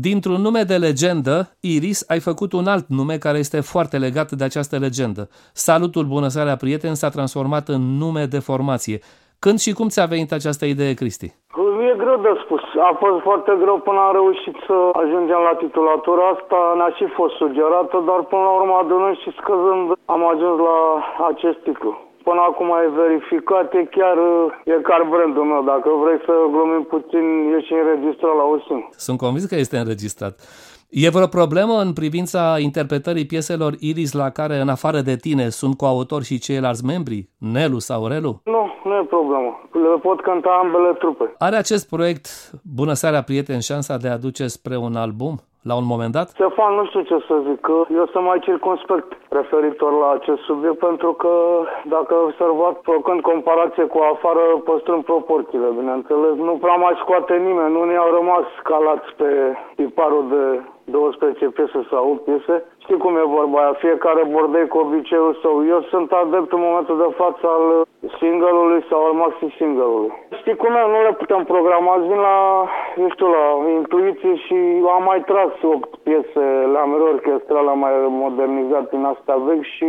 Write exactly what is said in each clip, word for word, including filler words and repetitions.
Dintr-un nume de legendă, Iris, ai făcut un alt nume care este foarte legat de această legendă. Salutul, bună seara, prieteni, s-a transformat în nume de formație. Când și cum ți-a venit această idee, Cristi? E greu de spus. A fost foarte greu până am reușit să ajungem la titulatura asta. Ne-a și fost sugerată, dar până la urmă adunând și scăzând am ajuns la acest titlu. Până acum e verificat, e chiar, e chiar brandul meu. Dacă vrei să glumim puțin, e și înregistrat la Osim. Sunt convins că este înregistrat. E vreo problemă în privința interpretării pieselor Iris la care, în afară de tine, sunt coautori și ceilalți membri, Nelu sau Relu? Nu, nu e problemă. Le pot cânta ambele trupe. Are acest proiect, Bună seara, prieteni, șansa de a duce spre un album la un moment dat? Ștefan, nu știu ce să zic, că eu sunt mai circumspect referitor la acest subiect, pentru că, dacă ai observat, făcând comparație cu afară, păstrând proporțiile, bineînțeles, nu prea mai scoate nimeni, unii au rămas calați pe tiparul de douăsprezece piese sau opt piese. Știi cum e vorba aia, fiecare bordei cu obiceiul său. Eu sunt adept în momentul de față al single-ului sau al maxi-single-ului. Știi cum e, nu le putem programa, vin la, eu știu, la intuiție și am mai tras opt piese, le-am reorchestrat, le-am mai modernizat din astea vechi și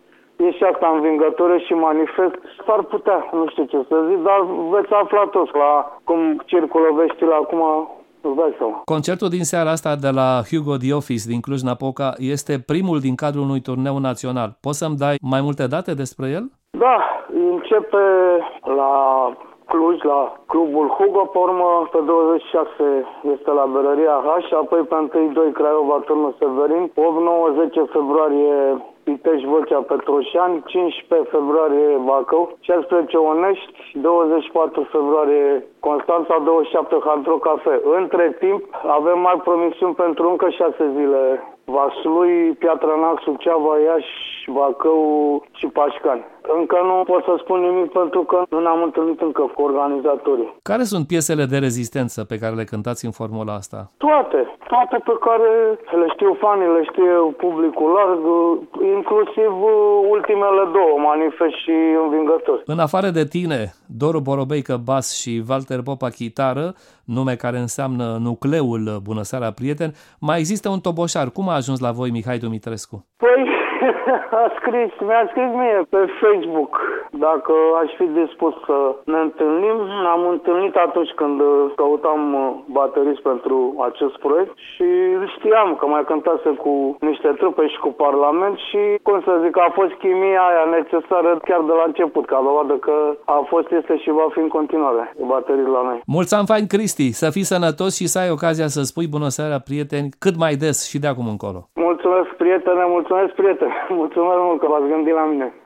e și asta învingătoare și manifest. S-ar putea, nu știu ce să zic, dar veți afla toți la cum circulă veștile acum. Concertul din seara asta de la Hugo The Office din Cluj-Napoca este primul din cadrul unui turneu național. Poți să-mi dai mai multe date despre el? Da, începe la Cluj, la clubul Hugo, pe urmă pe douăzeci și șase este la Berăria H, apoi pe unu doi Craiova, Turnul Severin, opt nouă zece februarie Pitești, Vâlcea, Petroșani, cincisprezece februarie Bacău, șaisprezece Onești, douăzeci și patru februarie Constanța, douăzeci și șapte Hard Rock Cafe. Între timp avem mai promisiuni pentru încă șase zile. Vaslui, Piatra Neamț, Suceava, Iași, Bacău și Pașcani. Încă nu pot să spun nimic pentru că nu ne-am întâlnit încă cu organizatorii. Care sunt piesele de rezistență pe care le cântați în formula asta? Toate. Toate pe care le știu fanii, le știe publicul larg, inclusiv ultimele două, Manifest și Învingător. În afară de tine, Doru Borobeică bas și Walter Popa chitară, nume care înseamnă nucleul Bună seara, prieteni, mai există un toboșar. Cum a ajuns la voi Mihai Dumitrescu? Păi, a scris, mi-a scris mie pe Facebook dacă aș fi dispus să ne întâlnim. Ne-am întâlnit atunci când căutam baterist pentru acest proiect și știam că mai cântase cu niște trupe și cu Parlament și, cum să zic, a fost chimia aia necesară chiar de la început, ca dovadă că a fost, este și va fi în continuare baterist la noi. Mulți ani fain, Cristi, să fii sănătos și să ai ocazia să spui bună seara, prieteni, cât mai des și de acum încolo. Mulțumesc, prietene, mulțumesc, prietene, mulțumesc mult că v-ați gândit la mine.